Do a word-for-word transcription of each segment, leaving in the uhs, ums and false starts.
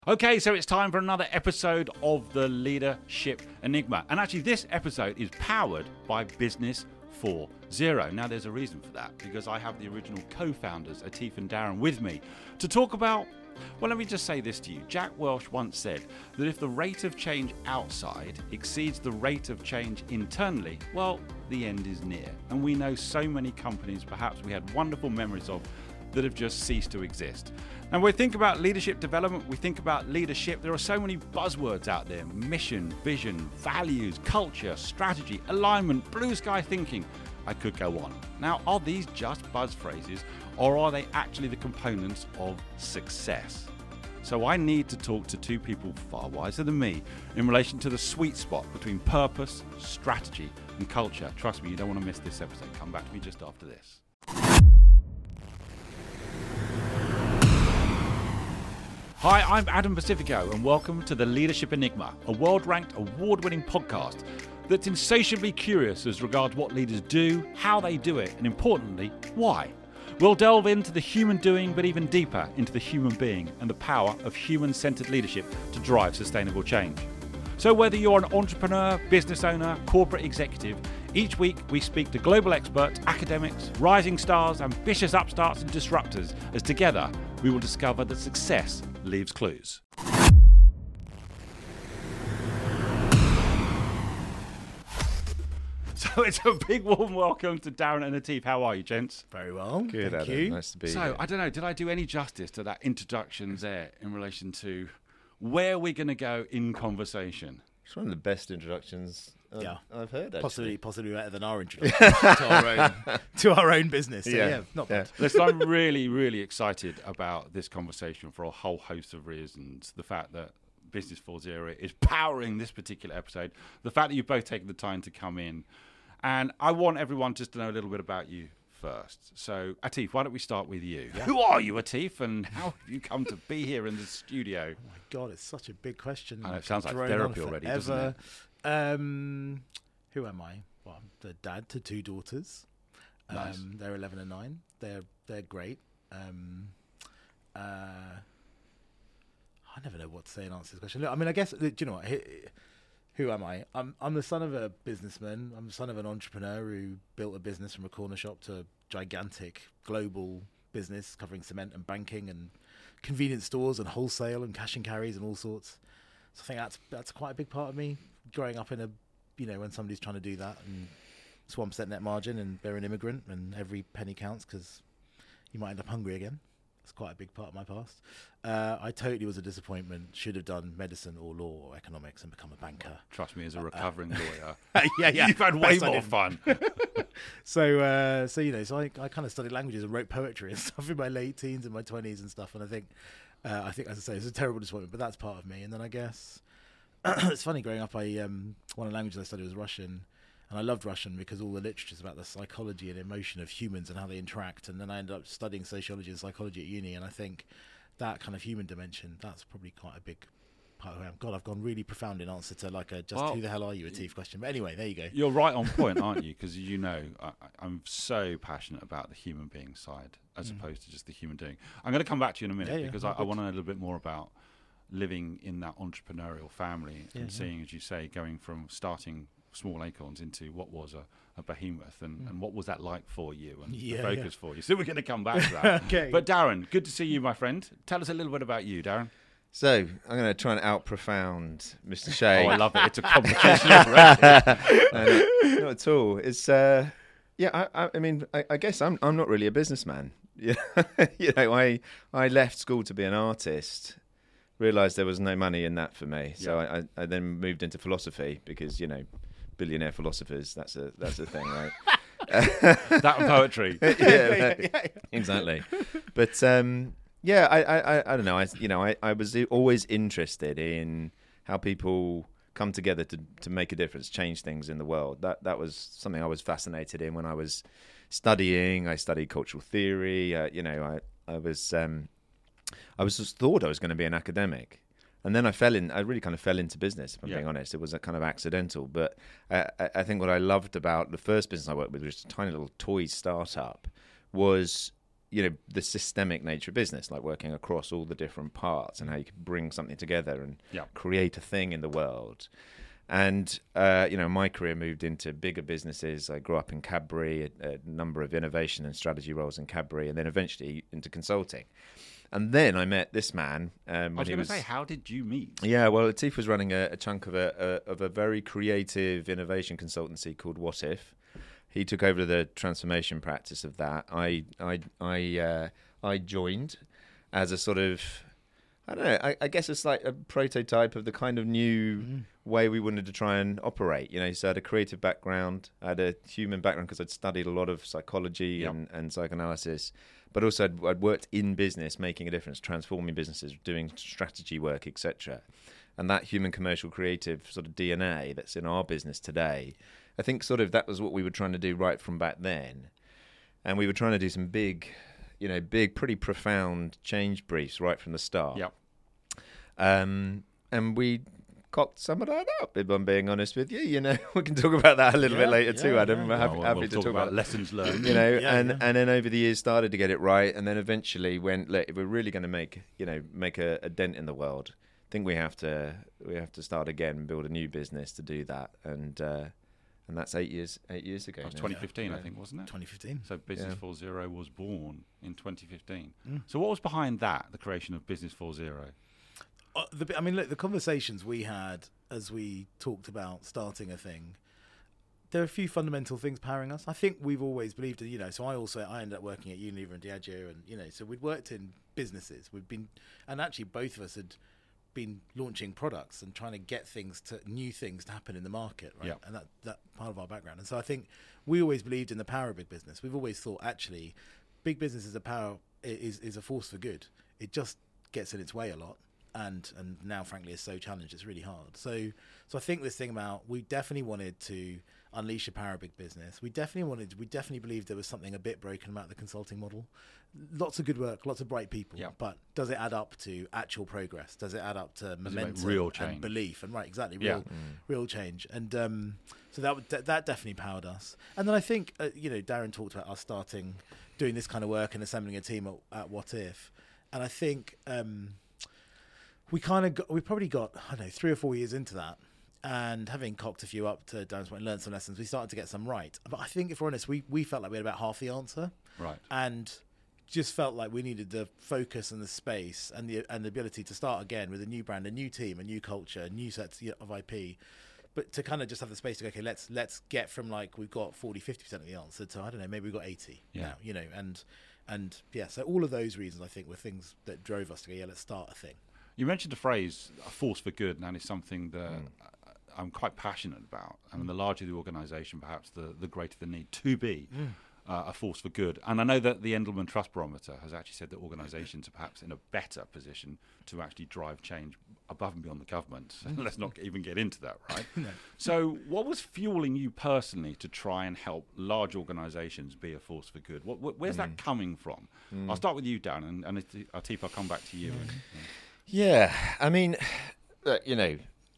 Okay, so it's time for another episode of the Leadership Enigma. And actually, this episode is powered by Business four zero. Now, there's a reason for that, because I have the original co-founders, Atif and Darren, with me to talk about, well, let me just say this to you. Jack Welch once said that if the rate of change outside exceeds the rate of change internally, well, the end is near. And we know so many companies, perhaps we had wonderful memories of, that have just ceased to exist. And when we think about leadership development, we think about leadership, there are so many buzzwords out there: mission, vision, values, culture, strategy, alignment, blue sky thinking. I could go on. Now, are these just buzz phrases, or are they actually the components of success? So I need to talk to two people far wiser than me in relation to the sweet spot between purpose, strategy, and culture. Trust me, you don't want to miss this episode. Come back to me just after this. Hi, I'm Adam Pacifico, and welcome to the Leadership Enigma, a world-ranked, award-winning podcast that's insatiably curious as regards what leaders do, how they do it, and importantly, why. We'll delve into the human doing, but even deeper into the human being and the power of human-centered leadership to drive sustainable change. So whether you're an entrepreneur, business owner, corporate executive, each week we speak to global experts, academics, rising stars, ambitious upstarts and disruptors, as together we will discover that success leaves clues. So it's a big warm welcome to Darren and Atif. How are you, gents? Very well. Good, Thank Adam. you. Nice to be So, here. I don't know, did I do any justice to that introduction there in relation to where we're going to go in conversation? It's one of the best introductions I've, Yeah. I've heard, actually. Possibly, possibly better than our introduction to our own to our own business. So, yeah, Yeah. not Yeah. bad. Listen, I'm really, really excited about this conversation for a whole host of reasons. The fact that Business four zero is powering this particular episode, the fact that you've both taken the time to come in, and I want everyone just to know a little bit about you first. So, Atif, why don't we start with you? Yeah. Who are you, Atif, and how have you come to be here in the studio? Oh my God, it's such a big question. I know, it sounds like Drone therapy on already, forever. Um, who am I? Well, I'm the dad to two daughters. Um, Nice. They're eleven and nine. They're they're great. Um, uh, I never know what to say in answer to this question. Look, I mean, I guess, do you know what? Who, who am I? I'm I'm the son of a businessman. I'm the son of an entrepreneur who built a business from a corner shop to a gigantic global business covering cement and banking and convenience stores and wholesale and cash and carries and all sorts. So I think that's that's quite a big part of me. Growing up in a, you know, when somebody's trying to do that and it's one percent net margin and they're an immigrant and every penny counts because you might end up hungry again. That's quite a big part of my past. Uh, I totally was a disappointment. Should have done medicine or law or economics and become a banker. Trust me, as a recovering lawyer, yeah, yeah. you've had way Best I more didn't. fun. So, uh, so you know, so I, I kind of studied languages and wrote poetry and stuff in my late teens and my twenties and stuff. And I think, uh, I think, as I say, it's a terrible disappointment, but that's part of me. And then I guess it's funny growing up. I um, one of the languages I studied was Russian, and I loved Russian because all the literature is about the psychology and emotion of humans and how they interact. And then I ended up studying sociology and psychology at uni, and I think that kind of human dimension, that's probably quite a big part of who I am. God, I've gone really profound in answer to like a just Well, who the hell are you, Atif question. But anyway, there you go. You're right on point, aren't you? Because you know, I, I'm so passionate about the human being side as Mm. opposed to just the human doing. I'm going to come back to you in a minute Yeah, yeah, because all I, I good. want to know a little bit more about living in that entrepreneurial family Yeah, and yeah. seeing, as you say, going from starting small acorns into what was a, a behemoth, and, Mm. and what was that like for you and Yeah, the focus yeah. for you. So we're going to come back to that. Okay. But Darren, good to see you, my friend. Tell us a little bit about you, Darren. So, I'm going to try and out-profound Mister Shea. Oh, I love it. It's a competition already. No, not, not at all. It's, uh, yeah, I, I, I mean, I, I guess I'm I'm not really a businessman. Yeah, you know, I, I left school to be an artist, realised there was no money in that for me. So Yeah. I, I, I then moved into philosophy because, you know, billionaire philosophers, that's a, that's a thing, right? That and poetry. yeah, exactly. But um, yeah, I, I, I- I don't know. I, you know, I, I was always interested in how people come together to, to make a difference, change things in the world. That that was something I was fascinated in when I was studying. I studied cultural theory. Uh, you know, I I was um, I was just thought I was going to be an academic. And then I fell in, I really kind of fell into business, if I'm Yeah. being honest. It was a kind of accidental. But uh, I I think what I loved about the first business I worked with, which was a tiny little toy startup, was you know, the systemic nature of business, like working across all the different parts and how you can bring something together and Yeah. create a thing in the world. And, uh, you know, my career moved into bigger businesses. I grew up in Cadbury, a, a number of innovation and strategy roles in Cadbury, and then eventually into consulting. And then I met this man. Um, I when was he going was to say, how did you meet? Yeah, well, Latif was running a, a chunk of a, a of a very creative innovation consultancy called What If. He took over the transformation practice of that. I I I uh, I joined as a sort of, I don't know, I, I guess it's like a prototype of the kind of new mm. way we wanted to try and operate. You know, so I had a creative background, I had a human background because I'd studied a lot of psychology yep. and, and psychoanalysis. But also I'd, I'd worked in business, making a difference, transforming businesses, doing strategy work, et cetera. And that human, commercial, creative sort of D N A that's in our business today, I think sort of that was what we were trying to do right from back then. And we were trying to do some big, you know, big, pretty profound change briefs right from the start. Yep. Um, and we cocked some of that up, if I'm being honest with you. You know, we can talk about that a little yeah, bit later yeah, too, Adam. yeah, We're yeah. happy, Well, happy we'll to talk talk about about lessons learned. You know, Yeah, and, yeah. and then over the years started to get it right, and then eventually went, look, if we're really going to make, you know, make a, a dent in the world, I think we have to we have to start again and build a new business to do that. And uh, and that's eight years eight years ago. That was now. twenty fifteen, Yeah. I think, wasn't it? twenty fifteen. So Business Yeah. four point oh was born in twenty fifteen. Mm. So what was behind that, the creation of Business four point oh? Uh, the, I mean, look, the conversations we had as we talked about starting a thing, there are a few fundamental things powering us. I think we've always believed in, you know, so I also, I ended up working at Unilever and Diageo, and, you know, so we'd worked in businesses. We'd been, and actually both of us had been launching products and trying to get things to, new things to happen in the market, right? Yeah. And that, that part of our background. And so I think we always believed in the power of big business. We've always thought, actually, big business is a power, is, is a force for good. It just gets in its way a lot. And and now, frankly, is so challenged, it's really hard. So so I think this thing about, we definitely wanted to unleash the power of big business. We definitely wanted, we definitely believed there was something a bit broken about the consulting model. Lots of good work, lots of bright people, Yeah. but does it add up to actual progress? Does it add up to it make momentum, real and change? belief? And right, exactly, Yeah. real, real change. And um, so that would, that that definitely powered us. And then I think, uh, you know, Darren talked about us starting doing this kind of work and assembling a team at, at What If. And I think um, we kind of got, we probably got, I don't know, three or four years into that, and having cocked a few up to Darren's point and learned some lessons, we started to get some right. But I think, if we're honest, we, we felt like we had about half the answer, Right. and just felt like we needed the focus and the space and the and the ability to start again with a new brand, a new team, a new culture, a new set of I P. But to kind of just have the space to go, okay, let's let's get from like we've got forty, fifty percent of the answer to, I don't know, maybe we've got eighty Yeah. now, you know, and and yeah, so all of those reasons I think were things that drove us to go, yeah, let's start a thing. You mentioned the phrase "a force for good," and that is something that Mm. I'm quite passionate about. I mean, the larger the organisation, perhaps the, the greater the need to be Mm. uh, a force for good. And I know that the Endelman Trust Barometer has actually said that organisations are perhaps in a better position to actually drive change above and beyond the government. So let's not even get into that, right? No. So what was fueling you personally to try and help large organisations be a force for good? What, what, where's that coming from? I'll start with you, Dan, and, and Atif, I'll come back to you. And, and Yeah, I mean, uh, you know,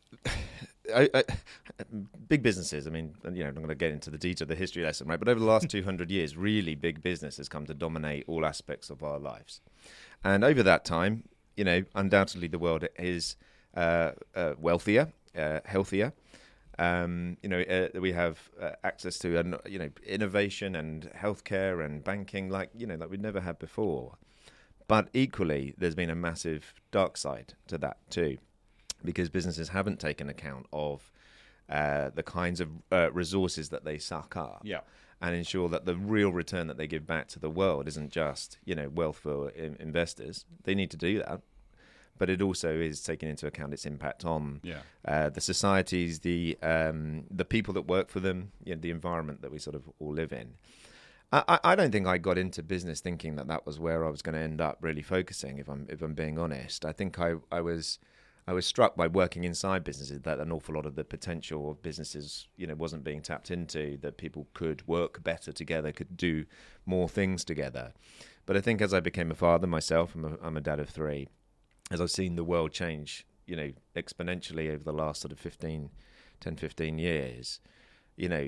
I, I, big businesses. I mean, you know, I'm not going to get into the detail of the history lesson, right? But over the last two hundred years, really big business has come to dominate all aspects of our lives. And over that time, you know, undoubtedly the world is uh, uh, wealthier, uh, healthier. Um, you know, uh, we have uh, access to, uh, you know, innovation and healthcare and banking, like you know, like we've never had before. But equally, there's been a massive dark side to that too, because businesses haven't taken account of uh, the kinds of uh, resources that they suck up, yeah. and ensure that the real return that they give back to the world isn't just, you know, wealth for in- investors. They need to do that, but it also is taking into account its impact on Yeah. uh, the societies, the um, the people that work for them, you know, the environment that we sort of all live in. I, I don't think I got into business thinking that that was where I was going to end up really focusing. If I'm if I'm being honest, I think I, I was I was struck by working inside businesses that an awful lot of the potential of businesses, you know, wasn't being tapped into. That people could work better together, could do more things together. But I think as I became a father myself, I'm a, I'm a dad of three. As I've seen the world change, you know, exponentially over the last sort of fifteen, ten, fifteen years. you know,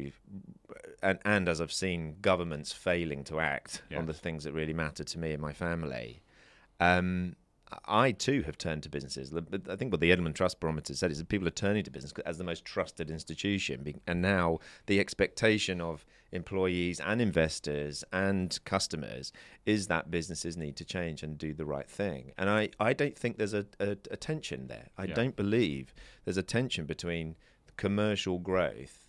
and, and as I've seen governments failing to act Yes. on the things that really matter to me and my family, um, I too have turned to businesses. I think what the Edelman Trust Barometer said is that people are turning to business as the most trusted institution. And now the expectation of employees and investors and customers is that businesses need to change and do the right thing. And I, I don't think there's a, a, a tension there. I Yeah. don't believe there's a tension between commercial growth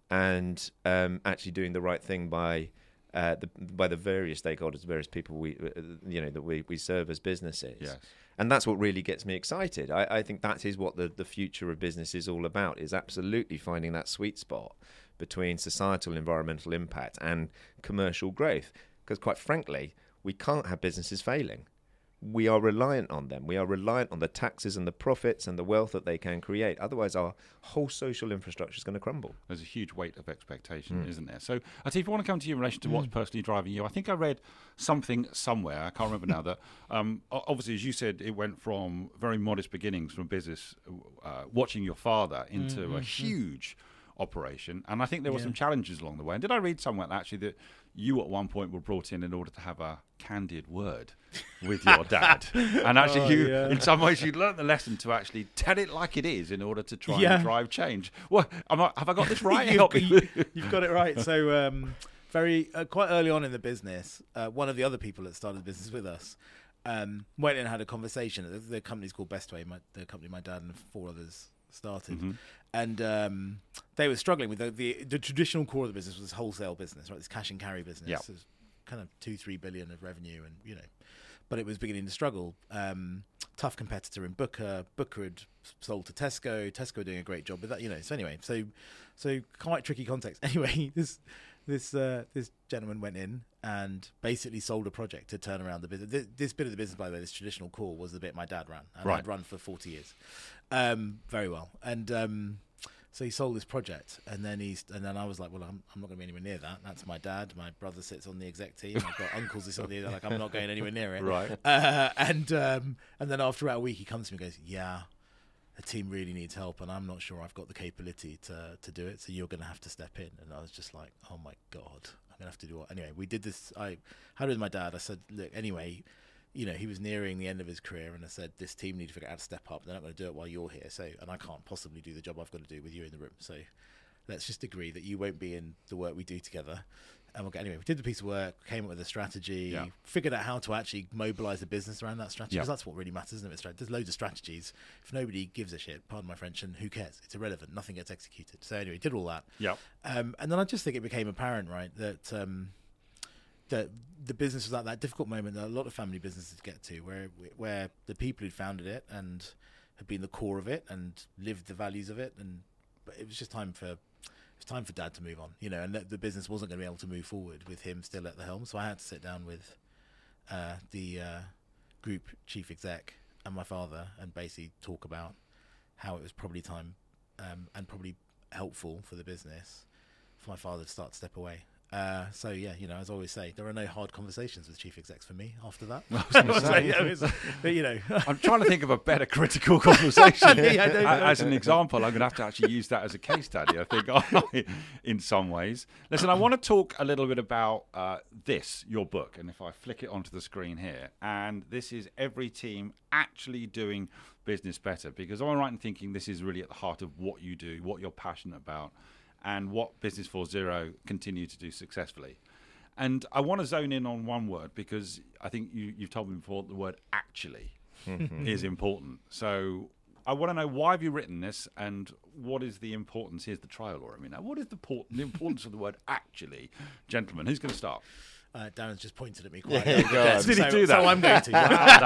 and um, actually doing the right thing by uh, the by the various stakeholders, various people we uh, you know that we, we serve as businesses. Yes. And that's what really gets me excited. I, I think that is what the, the future of business is all about, is absolutely finding that sweet spot between societal environmental impact and commercial growth. Because quite frankly, we can't have businesses failing. We are reliant on them. We are reliant on the taxes and the profits and the wealth that they can create. Otherwise, our whole social infrastructure is going to crumble. There's a huge weight of expectation, Mm. isn't there? So, Atif, if I want to come to you in relation to what's personally driving you, I think I read something somewhere, I can't remember now, that um, o- obviously, as you said, it went from very modest beginnings from business, uh, watching your father, into Mm-hmm. a huge operation. And I think there were Yeah. some challenges along the way. And did I read somewhere actually that you at one point were brought in in order to have a candid word with your dad? And actually, Oh, you, yeah. in some ways, you learnt the lesson to actually tell it like it is in order to try Yeah. and drive change. Well, am I, have I got this right? You've, Help me. you, you've got it right. So, um, very uh, quite early on in the business, uh, one of the other people that started the business with us um, went in and had a conversation. The, the company's called Bestway, my, the company my dad and four others started. Mhm. And um, they were struggling with the, the the traditional core of the business was wholesale business, right? This cash and carry business. Yeah. It was kind of two, three billion of revenue, and you know, but it was beginning to struggle. Um, tough competitor in Booker. Booker had sold to Tesco. Tesco were doing a great job with that, you know. So anyway, so so quite tricky context. Anyway, this this uh, this gentleman went in and basically sold a project to turn around the business. This, this bit of the business, by the way, this traditional core, was the bit my dad ran, and Right. I'd run for forty years, um, very well. And um, so he sold this project, and then he's and then I was like, well, I'm I'm not going to be anywhere near that. That's my dad. My brother sits on the exec team. I've got uncles that sit on the like I'm not going anywhere near it. Right. Uh, and um, and then after about a week, he comes to me and goes, yeah, the team really needs help, and I'm not sure I've got the capability to to do it. So you're going to have to step in. And I was just like, oh my god, I'm going to have to do what? Anyway, we did this. I had it with my dad. I said, look, anyway. You know, he was nearing the end of his career, and I said, this team need to figure out how to step up. They're not going to do it while you're here. So, and I can't possibly do the job I've got to do with you in the room. So let's just agree that you won't be in the work we do together. And we'll get, anyway, we did the piece of work, came up with a strategy, Yeah. figured out how to actually mobilize the business around that strategy. Yeah. Because that's what really matters, isn't it? There's loads of strategies. If nobody gives a shit, pardon my French, and who cares? It's irrelevant. Nothing gets executed. So anyway, did all that. Yeah. Um, and then I just think it became apparent, right, that um, that the business was at that difficult moment that a lot of family businesses get to, where where the people who'd founded it and had been the core of it and lived the values of it, and but it was just time for it was time for Dad to move on, you know, and that the business wasn't going to be able to move forward with him still at the helm. So I had to sit down with uh, the uh, group chief exec and my father and basically talk about how it was probably time um, and probably helpful for the business for my father to start to step away. Uh, so yeah, you know, as I always say, there are no hard conversations with chief execs for me after that. So, yeah, it was- but you know, I'm trying to think of a better critical conversation. Yeah, I don't know. As an example, I'm going to have to actually use that as a case study, I think, aren't I, in some ways. Listen, I want to talk a little bit about uh, this, your book, and if I flick it onto the screen here, and this is Every Team Actually Doing Business Better, because I'm right in thinking this is really at the heart of what you do, what you're passionate about, and what Business four point oh continue to do successfully. And I want to zone in on one word, because I think you, you've told me before the word actually is important. So I want to know, why have you written this, and what is the importance? Here's the trial law. I mean, what is the, port, the importance of the word actually? Gentlemen, who's going to start? uh, Darren's just pointed at me quite. Yeah, early. go on. Did he so, do that? So I'm going to.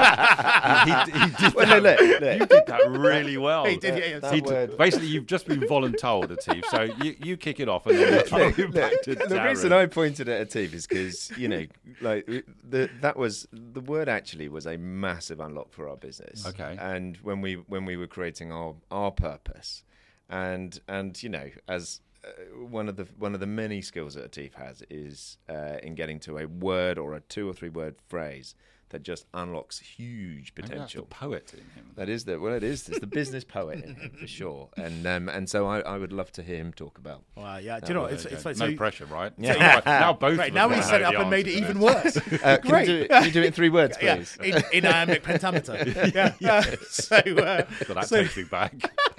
he, he did Well, that. no, look, look. You did that really well. He did, yeah, yeah. That He d- word- basically, you've just been voluntold, Atif. So you, you kick it off, and then we'll throw Look, it back look, to the Darren. reason I pointed at Atif is because, you know, like the that was the word actually was a massive unlock for our business. Okay. And when we when we were creating our our purpose, and and you know, as uh, one of the one of the many skills that Atif has is uh, in getting to a word or a two or three word phrase that just unlocks huge Maybe that's the potential. poet in him. That is the well, it is. It's the business poet in him for sure, and um, and so I, I would love to hear him talk about. Wow, yeah. Do That you know was- what? It's, There you it's go. like, no so, pressure, right? Yeah. now both Great, of us now we wanna set it know up the and made it answer to even this. worse. Uh, can, Great. you do, can you do it in three words, Yeah, please? in, in iambic pentameter. Yeah, yeah. So, uh, So that so, takes me back.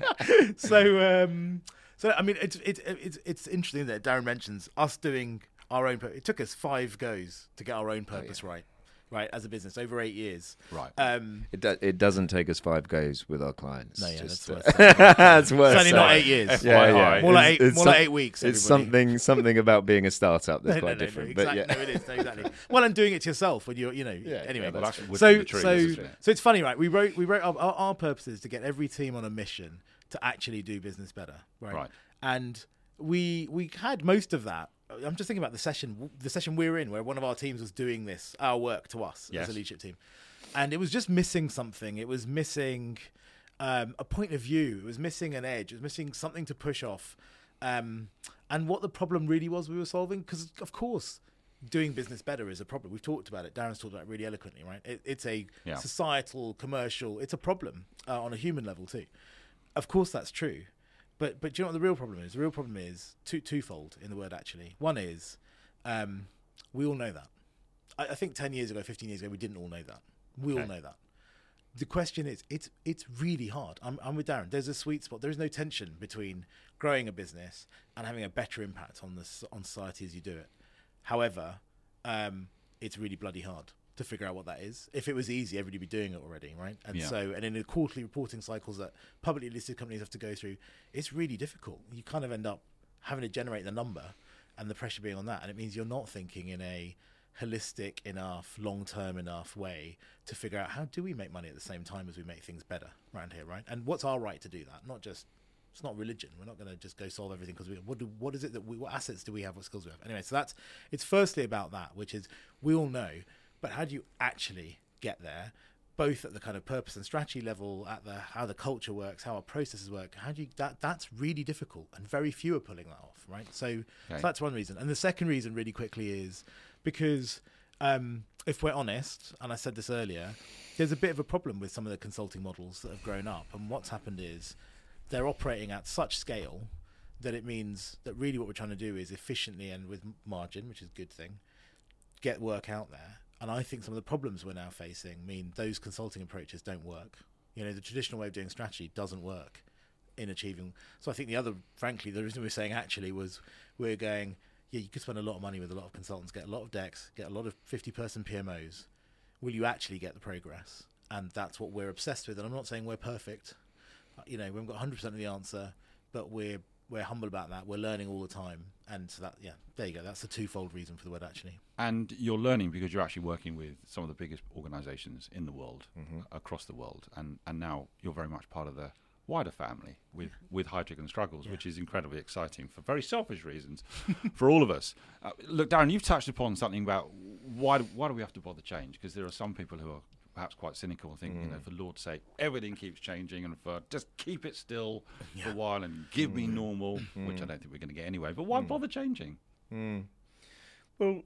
so, um, so I mean, it's it's it's it's interesting that Darren mentions us doing our own. pur- It took us five goes to get our own purpose right, right, as a business over eight years. Right. Um, It, do, it doesn't take us five goes with our clients. no, yeah, just, that's uh, worth saying. that's worth Certainly not saying. eight years. F Y Yeah, I. yeah. More like It's- eight, it's more some- like eight weeks. It's everybody. something something about being a startup that's No, quite no, no, different. no, But exactly. yeah, No, it is no, exactly. Well, and doing it to yourself when you're, you know. Yeah, anyway, yeah, Well, that's wood so from the trees, so isn't it? so it's funny, right? We wrote we wrote our, our, our purpose is to get every team on a mission to actually do business better, right? Right. And we we had most of that. I'm just thinking about the session the session we were in where one of our teams was doing this our work to us Yes. as a leadership team, and it was just missing something. It was missing um, a point of view. It was missing an edge. It was missing something to push off. Um, and what the problem really was we were solving, because of course doing business better is a problem. We've talked about it. Darren's talked about it really eloquently, right? It, it's a Yeah. societal, commercial, it's a problem uh, on a human level too. Of course that's true. But but do you know what the real problem is? The real problem is two, twofold in the word actually. One is um, we all know that. I, I think ten years ago, fifteen years ago, we didn't all know that. We all Okay. know that. The question is, it's it's really hard. I'm, I'm with Darren. There's a sweet spot. There is no tension between growing a business and having a better impact on this on society as you do it. However, um, it's really bloody hard to figure out what that is. If it was easy, everybody would be doing it already, right? And Yeah. so, and in the quarterly reporting cycles that publicly listed companies have to go through, it's really difficult. You kind of end up having to generate the number and the pressure being on that. And it means you're not thinking in a holistic enough, long-term enough way to figure out how do we make money at the same time as we make things better around here, right? And what's our right to do that? Not just, it's not religion. We're not going to just go solve everything because we, what do, what is it that we, what assets do we have, what skills do we have? Anyway, so that's, it's firstly about that, which is we all know, but how do you actually get there? Both at the kind of purpose and strategy level, at the how the culture works, how our processes work. How do you that? That's really difficult, and very few are pulling that off, right? So, Okay. so that's one reason. And the second reason, really quickly, is because um, if we're honest, and I said this earlier, there's a bit of a problem with some of the consulting models that have grown up. And what's happened is they're operating at such scale that it means that really what we're trying to do is efficiently and with margin, which is a good thing, get work out there. And I think some of the problems we're now facing mean those consulting approaches don't work. You know, the traditional way of doing strategy doesn't work in achieving. So I think the other, frankly, the reason we're saying actually was we're going, yeah, you could spend a lot of money with a lot of consultants, get a lot of decks, get a lot of fifty-person P M Os. Will you actually get the progress? And that's what we're obsessed with. And I'm not saying we're perfect. You know, we haven't got one hundred percent of the answer, but we're we're humble about that. We're learning all the time. And so that, yeah, there you go. That's a twofold reason for the word actually. And you're learning because you're actually working with some of the biggest organisations in the world, Mm-hmm. across the world, and, and now you're very much part of the wider family with, with Hydrick and Struggles, Yeah. which is incredibly exciting for very selfish reasons for all of us. Uh, look, Darren, you've touched upon something about why do, why do we have to bother change? Because there are some people who are perhaps quite cynical and think, you know, for Lord's sake, everything keeps changing, and for just keep it still for a while and give me normal, which I don't think we're going to get anyway. But why bother changing? Mm. Well,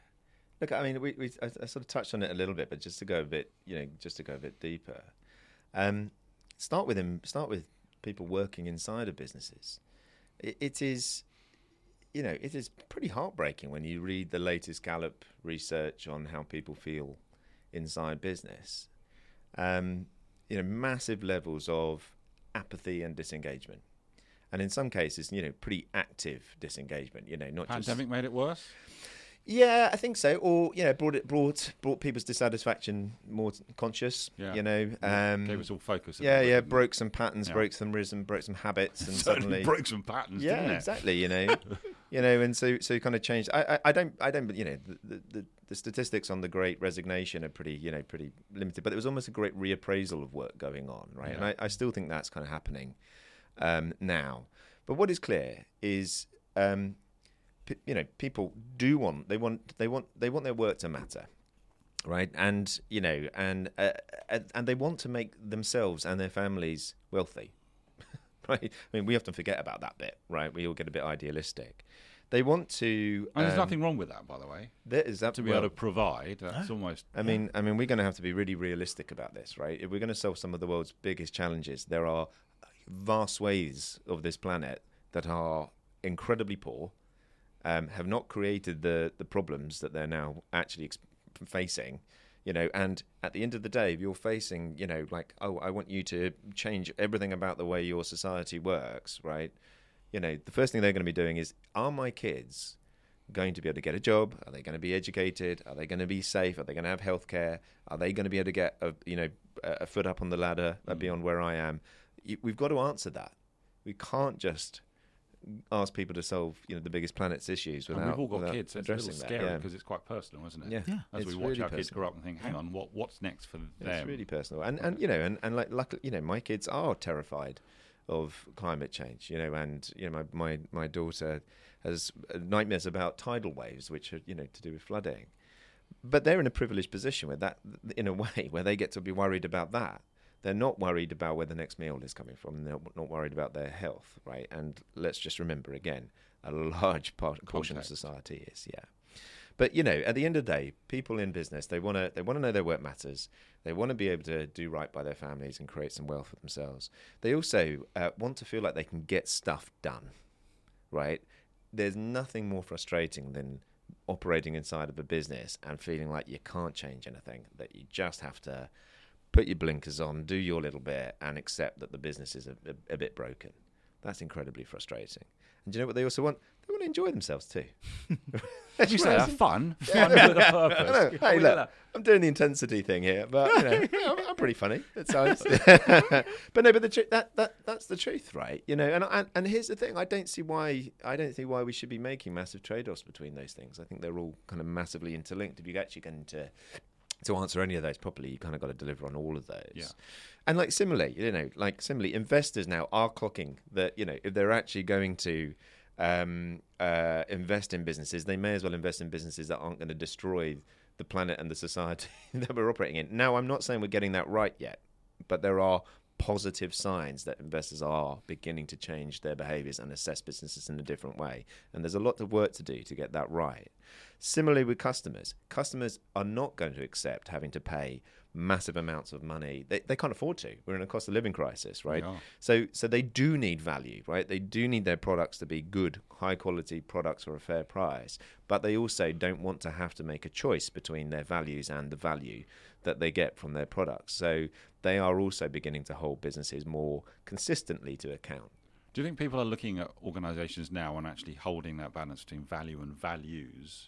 look, I mean, we, we I, I sort of touched on it a little bit, but just to go a bit, you know, just to go a bit deeper, um, start with him. Start with people working inside of businesses. It, it is, you know, it is pretty heartbreaking when you read the latest Gallup research on how people feel inside business. Um, you know, massive levels of apathy and disengagement. And in some cases, you know, pretty active disengagement. You know, not just Pandemic made it worse? yeah, I think so. Or you know, brought it brought brought people's dissatisfaction more conscious. Yeah. You know, um, Gave us all focus. a yeah, little yeah, bit, broke some patterns, Yeah. broke some rhythm, broke some habits, and Certainly suddenly broke some patterns, yeah, didn't it? exactly. You know, you know, and so so kind of changed. I, I, I don't I don't you know the, the the statistics on the Great Resignation are pretty you know pretty limited, but there was almost a great reappraisal of work going on, right? Yeah. And I, I still think that's kind of happening um, now. But what is clear is. Um, P- you know, people do want they want they want they want their work to matter, right? And you know, and uh, and and they want to make themselves and their families wealthy, right? I mean, we often forget about that bit, right? We all get a bit idealistic. They want to. And there's um, nothing wrong with that, by the way. There is that To be well, able to provide, that's No. almost. I mean, I mean, we're going to have to be really realistic about this, right? If we're going to solve some of the world's biggest challenges, there are vast swathes of this planet that are incredibly poor, um, have not created the the problems that they're now actually ex- facing, you know. And at the end of the day, if you're facing, you know, like, oh, I want you to change everything about the way your society works, right? You know, the first thing they're going to be doing is, are my kids going to be able to get a job? Are they going to be educated? Are they going to be safe? Are they going to have healthcare? Are they going to be able to get a, you know, a foot up on the ladder uh, beyond where I am? You, we've got to answer that. We can't just ask people to solve, you know, the biggest planet's issues And without, we've all got without kids. It's a little addressing scary that. Yeah. because it's quite personal, isn't it? Yeah, Yeah. As it's we watch really our kids personal. grow up and think, hang on, what what's next for them? It's really personal, and and you know, and and like, luckily, you know, my kids are terrified of climate change, you know, and you know, my my my daughter has nightmares about tidal waves, which are, you know, to do with flooding. But they're in a privileged position where that, in a way, where they get to be worried about that. They're not worried about where the next meal is coming from. They're not worried about their health, right? And let's just remember again, a large part, portion of Context. society is, yeah. But you know, at the end of the day, people in business, they want to they want to know their work matters. They want to be able to do right by their families and create some wealth for themselves. They also uh, want to feel like they can get stuff done, right? There's nothing more frustrating than operating inside of a business and feeling like you can't change anything, that you just have to put your blinkers on, do your little bit, and accept that the business is a, a, a bit broken. That's incredibly frustrating. And do you know what they also want? They want to enjoy themselves too. Did you say that? Right? Fun? Fun with a purpose. I know. Hey, We look, like I'm doing the intensity thing here, but you know, I'm, I'm pretty funny at times. But no, but the tr- that that that's the truth, right? You know, and, and and here's the thing: I don't see why I don't see why we should be making massive trade-offs between those things. I think they're all kind of massively interlinked. If you're actually going to to answer any of those properly, you kind of got to deliver on all of those. Yeah. And like similarly, you know, like similarly, investors now are clocking that, you know, if they're actually going to um, uh, invest in businesses, they may as well invest in businesses that aren't going to destroy the planet and the society that we're operating in. Now, I'm not saying we're getting that right yet, but there are positive signs that investors are beginning to change their behaviors and assess businesses in a different way. And there's a lot of work to do to get that right. Similarly with customers, customers are not going to accept having to pay massive amounts of money. They they can't afford to. We're in a cost of living crisis, right? Yeah. So so they do need value, right? They do need their products to be good, high quality products for a fair price. But they also don't want to have to make a choice between their values and the value that they get from their products. So they are also beginning to hold businesses more consistently to account. Do you think people are looking at organisations now and actually holding that balance between value and values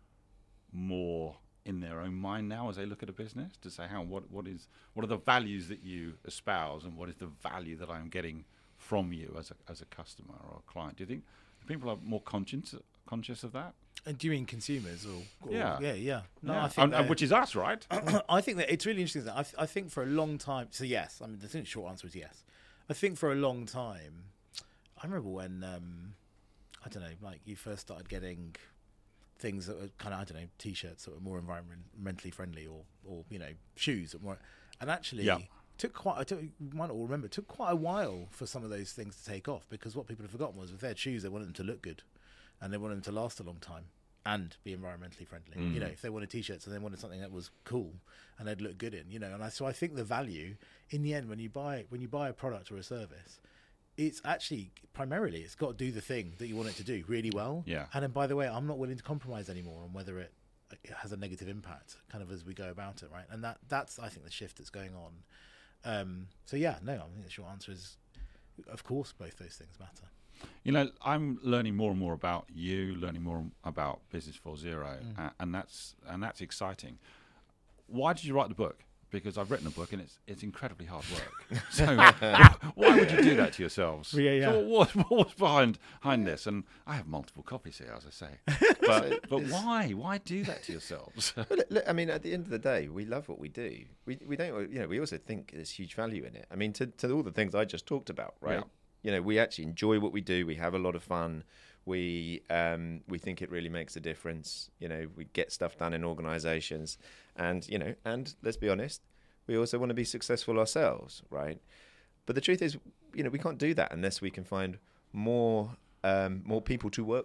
more in their own mind now as they look at a business to say, how what what is what are the values that you espouse and what is the value that I'm getting from you as a as a customer or a client? Do you think people are more conscious conscious of that? And do you mean consumers or, or Yeah. yeah, yeah? No, Yeah. I think And- and that- which is us, right? I think that it's really interesting. That I, th- I think for a long time. So yes, I mean the thing- short answer is yes. I think for a long time, I remember when um, I don't know, like you first started getting things that were kind of I don't know, t-shirts that were more environmentally friendly, or or you know, shoes that were, and actually. Yeah. Took quite. I took, you might all remember. It took quite a while for some of those things to take off, because what people have forgotten was if they had shoes, they wanted them to look good, and they wanted them to last a long time and be environmentally friendly. Mm. You know, if they wanted t-shirts and they wanted something that was cool and they'd look good in, you know. And I, so I think the value in the end when you buy when you buy a product or a service, it's actually primarily it's got to do the thing that you want it to do really well. Yeah. And then by the way, I'm not willing to compromise anymore on whether it, it has a negative impact, kind of as we go about it, right? And that that's I think the shift that's going on. Um, so yeah, no, I think the short answer is, of course, both those things matter. You know, I'm learning more and more about you, learning more about Business four point oh, Mm. uh, and that's and that's exciting. Why did you write the book? Because I've written a book and it's it's incredibly hard work. So why would you do that to yourselves? Yeah, yeah. So what, what was behind behind this? And I have multiple copies here, as I say. But but why why do that to yourselves? But look, look, I mean, at the end of the day, we love what we do. We we don't, you know, we also think there's huge value in it. I mean, to to all the things I just talked about, right? Yeah. You know, we actually enjoy what we do. We have a lot of fun. We um we think it really makes a difference. You know, we get stuff done in organisations, and you know, and let's be honest, we also want to be successful ourselves, right? But the truth is, you know, we can't do that unless we can find more um, more people to work with.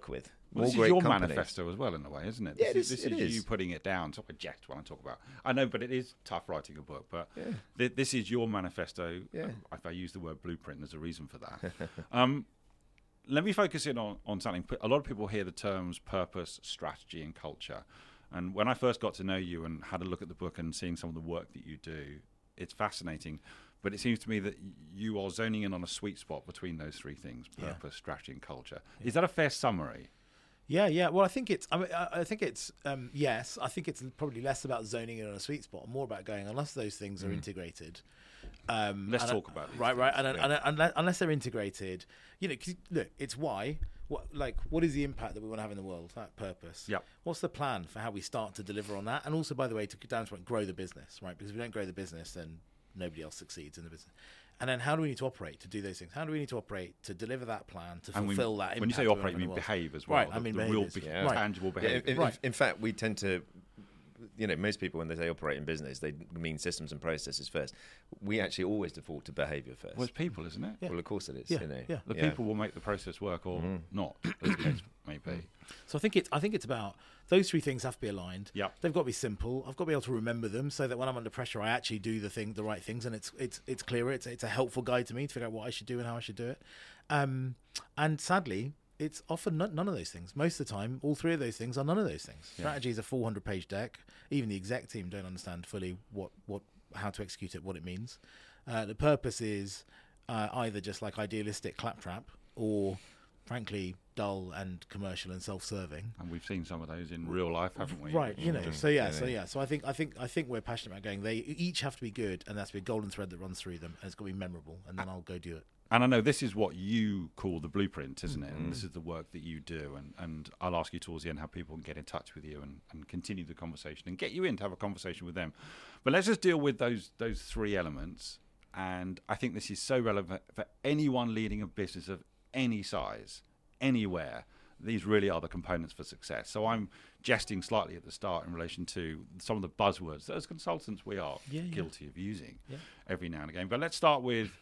Well, more this great is your companies. manifesto as well, in a way, isn't it? Yeah, This it is, is, this it is you is. putting it down. So I jest when I talk about. I know, but it is tough writing a book. But Yeah. th- this is your manifesto. Yeah. If I use the word blueprint, there's a reason for that. um, let me focus in on, on something. A lot of people hear the terms purpose, strategy, and culture. And when I first got to know you and had a look at the book and seeing some of the work that you do, it's fascinating. But it seems to me that you are zoning in on a sweet spot between those three things: purpose, yeah. strategy, and culture. Yeah. Is that a fair summary? Yeah, yeah. Well, I think it's. I mean, I think it's. Um, yes, I think it's probably less about zoning in on a sweet spot, and more about going unless those things are mm. integrated. Um, Let's and, talk about these right, things. right. And, yeah. and, and, and unless they're integrated, you know, 'cause, look, it's why. What like what is the impact that we want to have in the world? That purpose. Yep. What's the plan for how we start to deliver on that? And also, by the way, to down to grow the business, right? Because if we don't grow the business, then nobody else succeeds in the business. And then how do we need to operate to do those things? How do we need to operate to deliver that plan, to fulfill we, that impact? When you say operate, you mean behave as well. Right, the, I mean the real be- yeah. tangible yeah, behavior. in, right. in, in fact, we tend to, you know, most people when they say operate in business, they mean systems and processes first. We actually always default to behaviour first. Well, it's people, isn't it? Yeah. Well, of course it is. Yeah, You know. yeah. The yeah. people will make the process work or Mhm. not, as the case may be. So I think it's. I think it's about those three things have to be aligned. Yeah. They've got to be simple. I've got to be able to remember them so that when I'm under pressure, I actually do the thing, the right things, and it's it's it's clearer. It's it's a helpful guide to me to figure out what I should do and how I should do it. Um, and sadly, it's often none, none of those things. Most of the time, all three of those things are none of those things. Yeah. Strategy is a four hundred page deck. Even the exec team don't understand fully what what how to execute it, what it means. Uh, the purpose is uh, either just like idealistic claptrap or, frankly, dull and commercial and self-serving. And we've seen some of those in real life, haven't we? Right, you know. Mm. So yeah, Yeah, so yeah. yeah. So I think I think I think we're passionate about going. They each have to be good, and that's be a golden thread that runs through them, and it's got to be memorable. And then I'll go do it. And I know this is what you call the blueprint, isn't it? Mm. And this is the work that you do. And, and I'll ask you towards the end how people can get in touch with you and, and continue the conversation and get you in to have a conversation with them. But let's just deal with those those three elements. And I think this is so relevant for anyone leading a business of any size, anywhere. These really are the components for success. So I'm jesting slightly at the start in relation to some of the buzzwords that as consultants we are Yeah, yeah. guilty of using Yeah. every now and again. But let's start with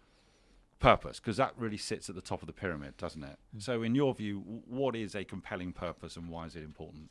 purpose, because that really sits at the top of the pyramid, doesn't it? Mm. So in your view, w- what is a compelling purpose and why is it important?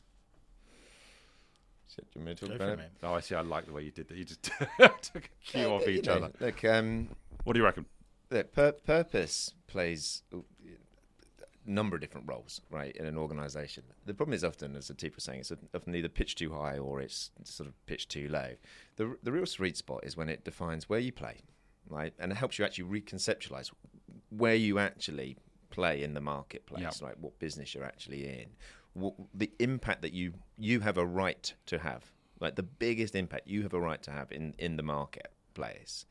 So, do you want me to talk Go about for it? it, mate. Oh, I see. I like the way you did that. You just took a cue Yeah, off you each know, other. Look, um, What do you reckon? look, pur- purpose plays a number of different roles, right, in an organisation. The problem is often, as Atif was saying, it's often either pitched too high or it's sort of pitched too low. The the real sweet spot is when it defines where you play, right, and it helps you actually reconceptualise where you actually play in the marketplace, Yep. right, what business you're actually in, what, the impact that you you have a right to have, like the biggest impact you have a right to have in, in the marketplace.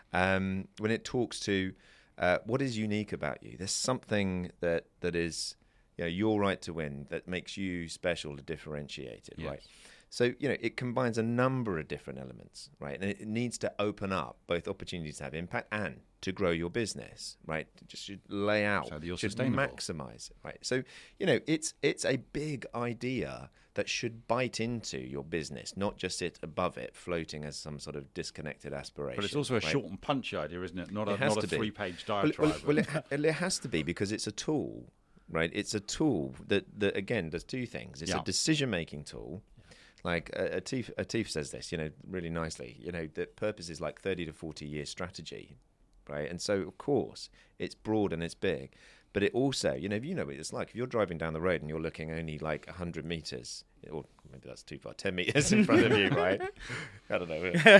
Um, when it talks to uh, what is unique about you, there's something that, that is, you know, your right to win that makes you special, differentiated, Yes. right? So, you know, it combines a number of different elements, right? And it needs to open up both opportunities to have impact and to grow your business, right? It just should lay out, So that you're should sustainable. maximize it, right? So, you know, it's it's a big idea that should bite into your business, not just sit above it, floating as some sort of disconnected aspiration. But it's also a right? short and punchy idea, isn't it? Not It a, has not a to be. three-page Well, diatribe. well, well, it, ha- it has to be because it's a tool, right? It's a tool that, that again, does two things. It's Yeah. a decision-making tool. Like uh, Atif, Atif says this, you know, really nicely, you know, that purpose is like thirty to forty year strategy, right? And so, of course, it's broad and it's big. But it also, you know, if you know what it's like, if you're driving down the road and you're looking only like one hundred meters, or maybe that's too far, ten meters in front of you, right? I don't know.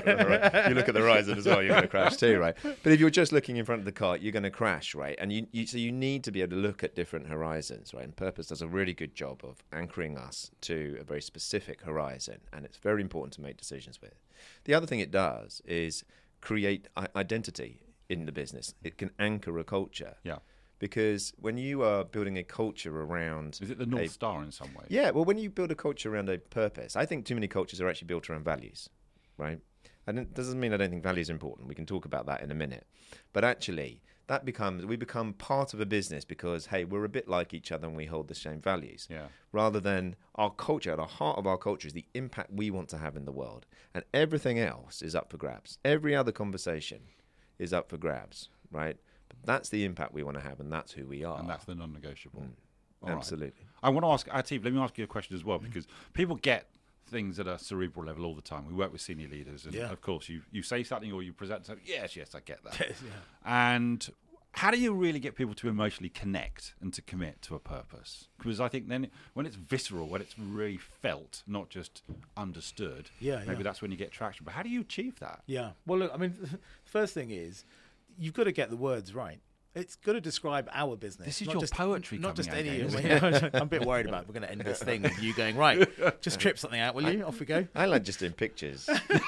You look at the horizon as well, you're going to crash too, right? But if you're just looking in front of the car, you're going to crash, right? And you, you so you need to be able to look at different horizons, right? And purpose does a really good job of anchoring us to a very specific horizon, and it's very important to make decisions with. The other thing it does is create i- identity in the business. It can anchor a culture. Yeah. Because when you are building a culture around... Is it the North a- Star in some way? Yeah, well, when you build a culture around a purpose, I think too many cultures are actually built around values, right? And it doesn't mean I don't think values are important. We can talk about that in a minute. But actually, that becomes we become part of a business because, hey, we're a bit like each other and we hold the same values. Yeah. Rather than our culture, at the heart of our culture is the impact we want to have in the world. And everything else is up for grabs. Every other conversation is up for grabs, right? But that's the impact we want to have, and that's who we are. And that's the non-negotiable. Mm. All right. Absolutely. I want to ask, Atif, let me ask you a question as well, because people get things at a cerebral level all the time. We work with senior leaders, and Yeah. of course, you, you say something or you present something. Yes, yes, I get that. yeah. And how do you really get people to emotionally connect and to commit to a purpose? Because I think then when it's visceral, when it's really felt, not just understood, Yeah, maybe yeah. that's when you get traction. But how do you achieve that? Yeah. Well, look, I mean, the first thing is you've got to get the words right. It's got to describe our business. This is not your just, poetry not just coming out any. again, isn't I'm a bit worried about. We're going to end this thing with you going right. Just trip something out, will you? Off we go. I like just doing pictures.